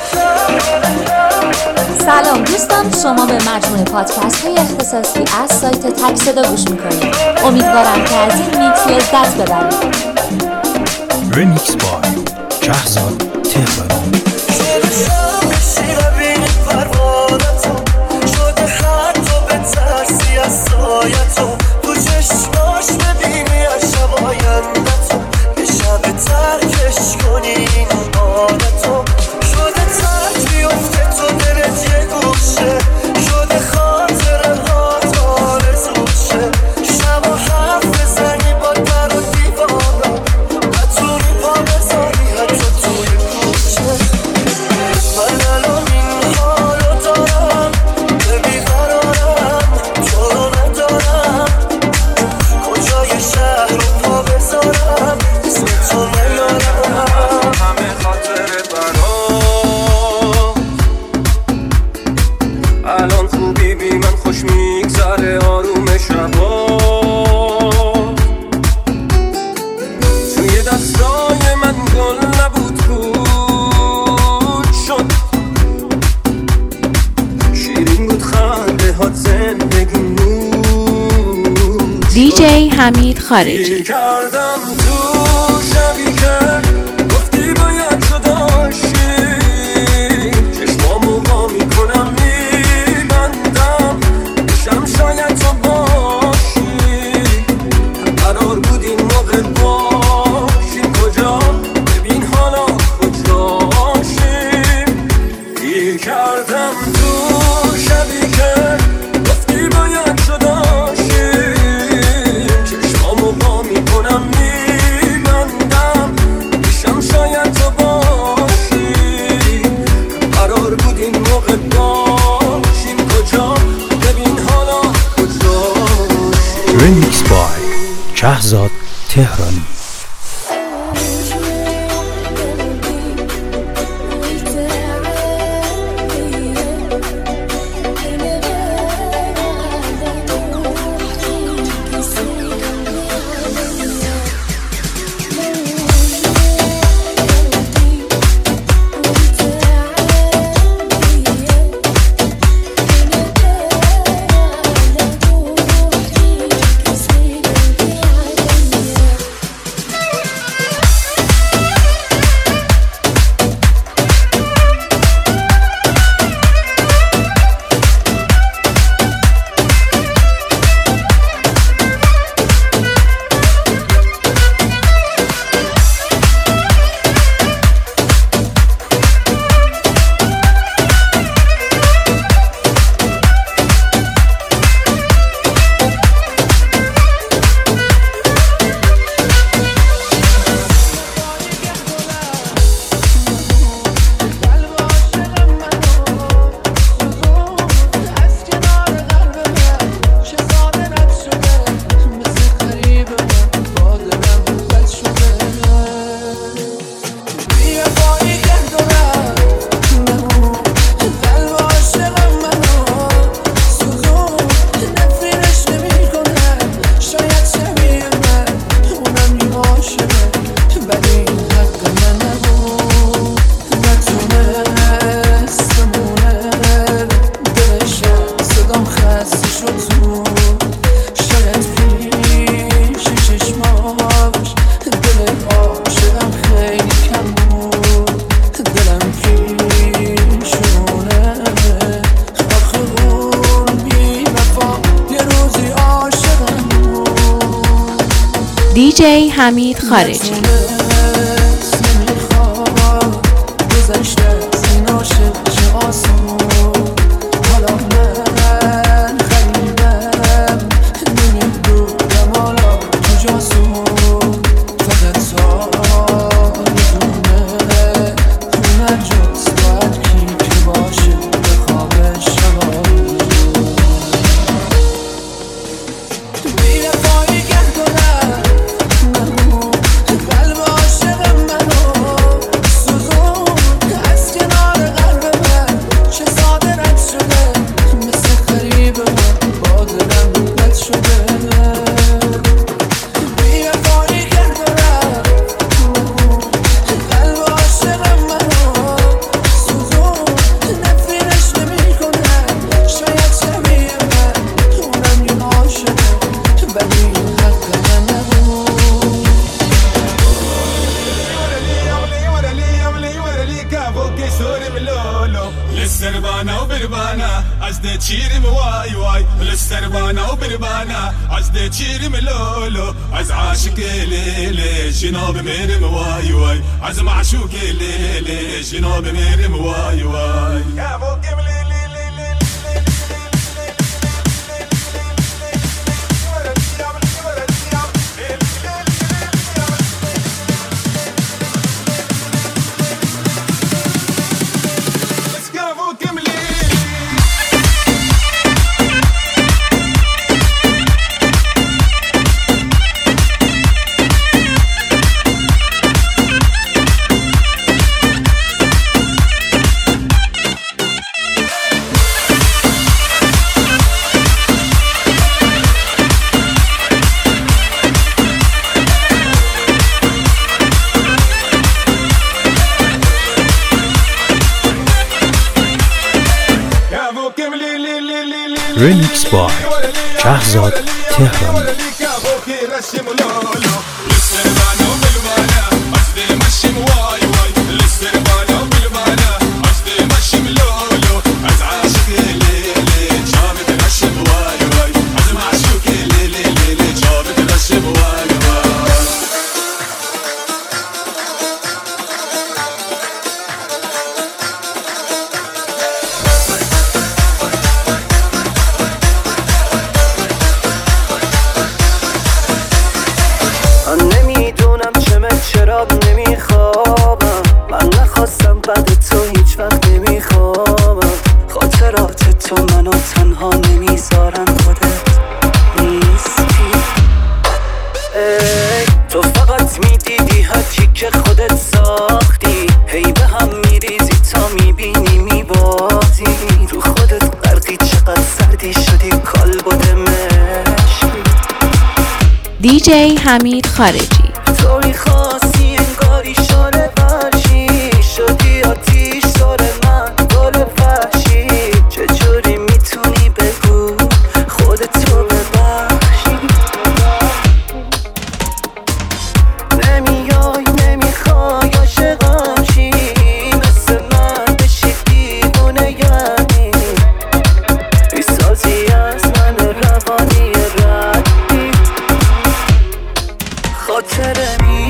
سلام دوستان، شما به مجموعه پادکست های اختصاصی از سایت تک صدا گوش میکنید. امیدوارم که از این میکس لذت ببرید. رمیکس بای شهرزاد تهرانی. دیجی حمید خارجی. رمیکس بای شهرزاد تهرانی. دیجی حمید خارجی. قلب للسربانة وبربانة عزدي تشيرم واي واي للسربانة وبربانة عزدي تشيرم لولو عز عاشق ليلي شنوب ميرم واي واي عز معشوق ليلي شنوب ميرم واي واي يا موكم ليلي Remix by شهزاد تهرانی. چرا نمیخوابم من نخواستم بعد تو هیچ وقت نمیخوابم خاطرات تو منو تنها نمیذارن خودت نیستی تو فقط میدیدی حتی که خودت ساختی هی به هم میریزی تا میبینی میبازی رو خودت غرقی چقدر سردی شدی کالبد مشکی دیجی حمید خارجی توی خواستی انگاری شانه فرشی شدی آتیش سر من گل فرشی چجوری میتونی بگو خودتو ببخشی نمیای نمیخوای عاشقم چی مثل من بشی دیوونه یعنی میسازی از من روانی ردی خاطره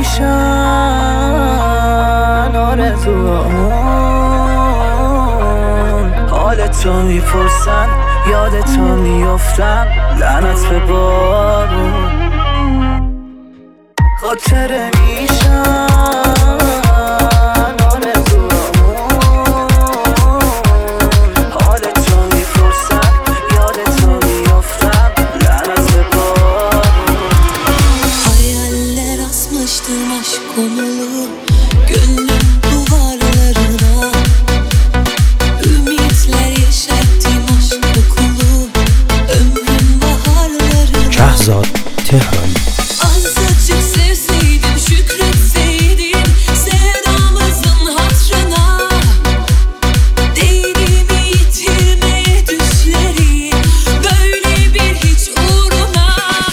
آرزوامون حال تو میپرسن یاد تو میفتم لعنت به بارون خاطره میشن آرزوامون حال تو میپرسن یاد تو میفتم لعنت به بارون hayaller asmıştım aşk konulu gönlüm duvarlarına ümitler yeşerttim aşk kokulu ömrüm baharlarına شهزاد تهرانی. azıcık sevseydim şükretseydim sevdamızın hatrına değdiğimi yitirmeye düşlerim böyle bir hiç uğruna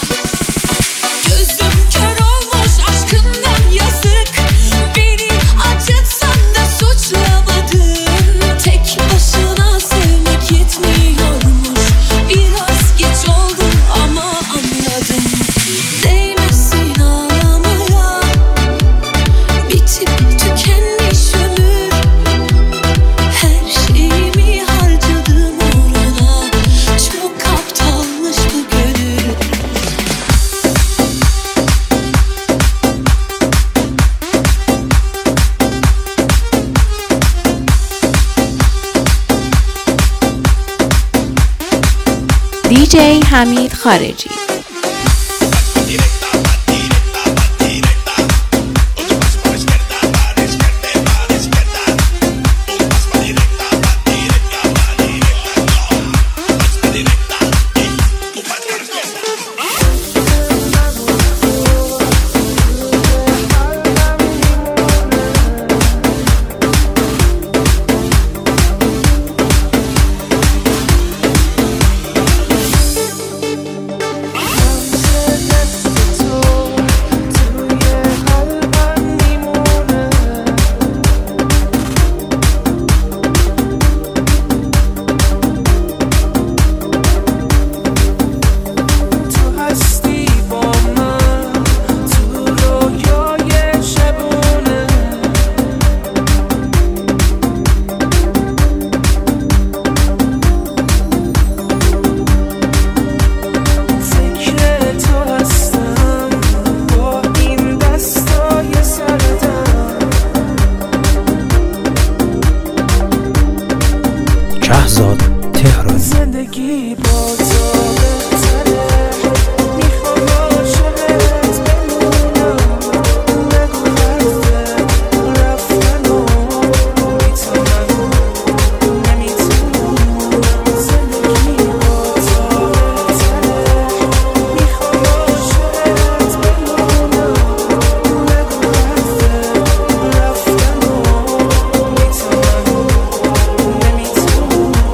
gözüm kör olmuş aşkından yazık beni acıtsan da suçlamadın tek başına sevmek yetmiyormuş biraz geç oldu ama anladım değmesin ağlamaya bitip tükenmiş ömür her şeyimi harcadım uğruna çok aptalmış bu gönül دیجی حمید خارجی شهزاد تهرانی. زندگی با تو بهتره، میخوام عاشقت بمونم، نگو حرف رفتنو، میتونم نمیتونم. زندگی با تو بهتره، میخوام عاشقت بمونم، نگو حرف رفتنو، میتونم نمیتونم.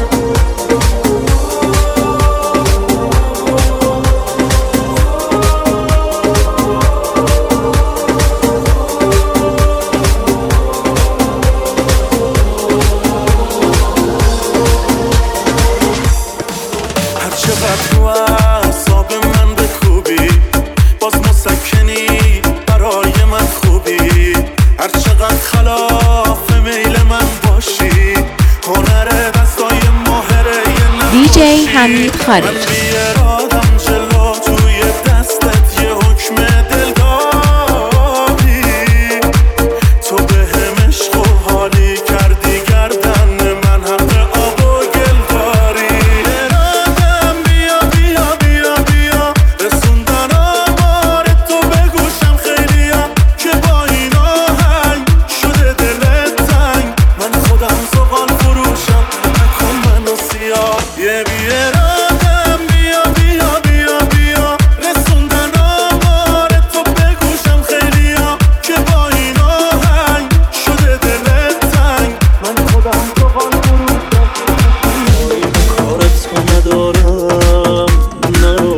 هر چقدر رو اعصاب من بکوبی باز مسکنی برای من خوبی، هر چقدر خلاف میل من باشی هنر دستای ماهره یه دیجی حمید خارجی. من بیارادم جلو توی دستت یه حکم دل داری، تو به هم عشق و حالی کردی گردن من حق آب و گل داری. ارادم بیا بیا بیا بیا رسوندن آمار تو به گوشم خیلیا که با این آهنگ شده دلت تنگ، من خودم زغال فروشم نکن منو سیاه. یه بیارادم بیا بیا بیا بیا رسوندن آمار تو به گوشم خیلیا که با این آهنگ شده دلت تنگ، من خودم زغال فروشم. کارت رو ندارم نرو،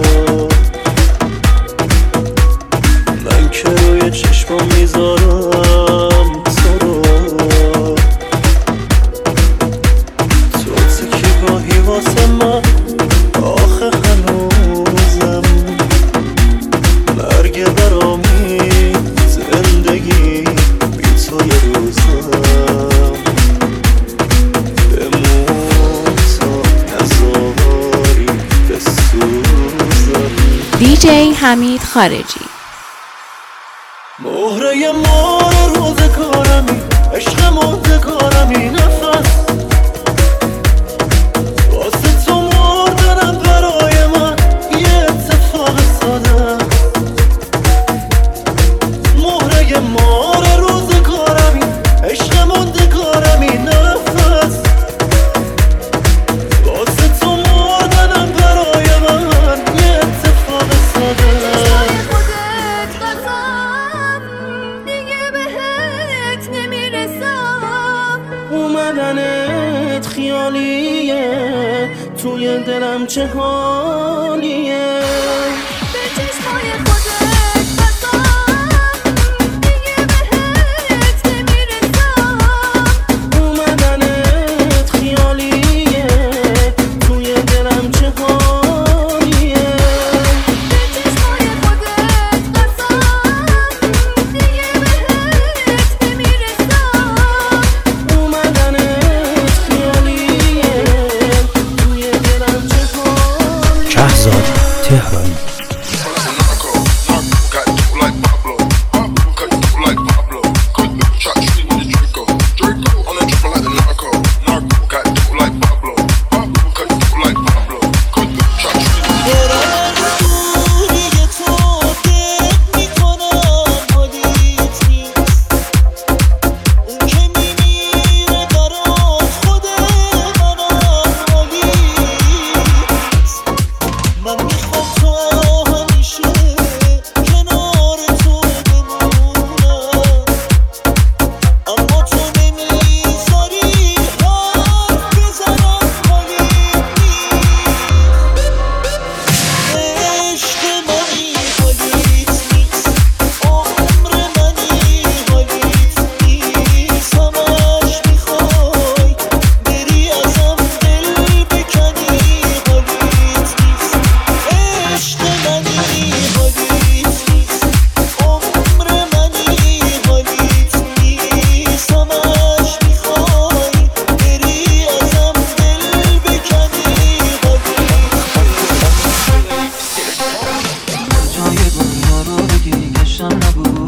من که روی چشمم میذارم تو رو، تو تکی گاهی واسه من آخه هنوزم مرگ برامی زندگی بی تو یه روزم بمون تا نزاری بسوزم. دیجی حمید خارجی. مهره مار روزگارمی عشق موندگارمی، نفس واسه تو مردنم برای من یه اتفاق ساده. مهره مار روزگارمی عشق موندگارمی، نفس واسه تو مردنم برای من یه اتفاق ساده. اومدنت خیالیه توی دلم چه حالیه. به چشمای خودت بسام دیگه بهت نمیرسم. اومدنت خیالیه توی دلم چه حالیه. به چشمای خودت بسام دیگه بهت نمیرسم. اومدنت خیالیه توی دلم چه حالیه. شهزاد تهرانی.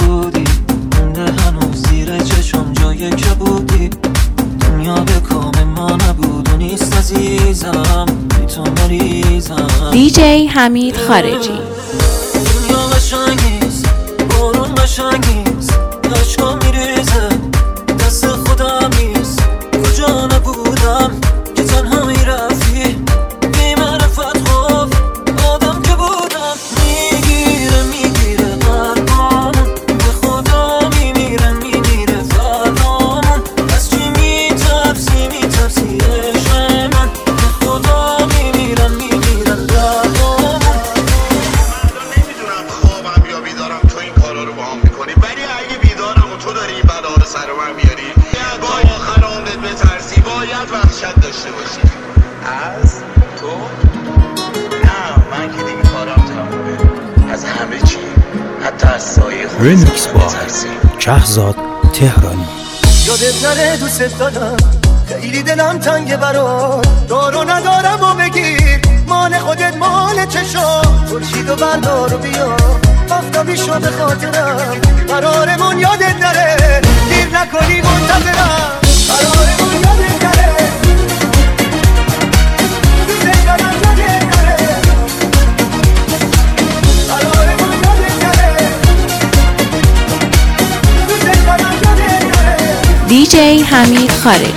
جای کبودی دنیا به کام تنها نبود و نیست عزیزم، بی تو مریضم. دیجی حمید خارجی. دنیا قشنگ نیست، بارون قشنگ نیست، عشقا میریزه دست خودم نیست. کجا نبودم که تنها میرفتی بی معرفت خوف آدم که بودم. میگیره قلبم به خدا میمیره فردامون. از چی میترسی عشق من به خدا میمیرن دردامون. نمیدونم خوابم یا بیدارم تو این کارا رو با هم میکنی، ولی اگه بیدارم و تو داری این بلا رو سر من میاری با آخر عمرت بترسی، باید وحشت داشته باشی از تو. نه من که دیگه کارم تمومه، از همه چی حتی از سایه خودت ریمیکس با بترسی. شهرزاد تهرانی. یادت نره دوست دارم، خیلی دلم تنگه برات، دارو ندارم و بگیر مال خودت مال چشام. خورشید و بردار و بیا آفتابی شو به خاطرم، قرارمون یادت نره دیر نکنی منتظرم. قرارمون یادت نره دوست دارم یادت نره، قرارمون یادت نره دوست دارم یادت نره. دیجی حمید خارجی.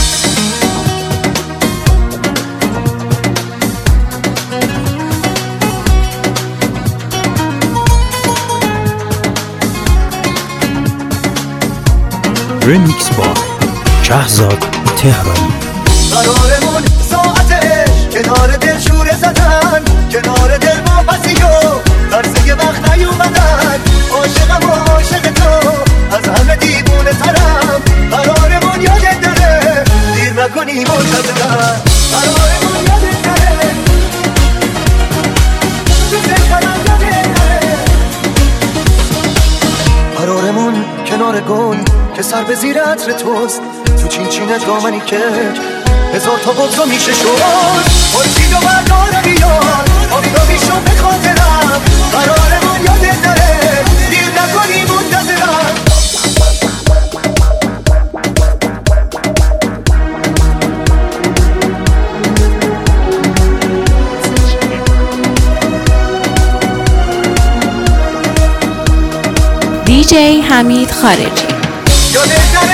ریمیکس با شهرزاد تهرانی. قرارمون ساعتش کنار دل شوره زدن، کنار دل با پسی و ترسه وقت نیومدن. عاشقم و عاشق تو از همه دیوونه ترم، قرارمون یادت نره دیر نکنی منتظرم. قرارمون یادت نره دوست دارم یادت نره. قرارمون کنار گل که سر به زیر عطر توست، تو چین دامنی که هزار تا بغضا میشه شد. خورشید و بردار بیار آفتابی شو به خاطرم، قرارمون یادت نره دیر نکنی منتظرم. دیجی حمید خارجی. یادت نره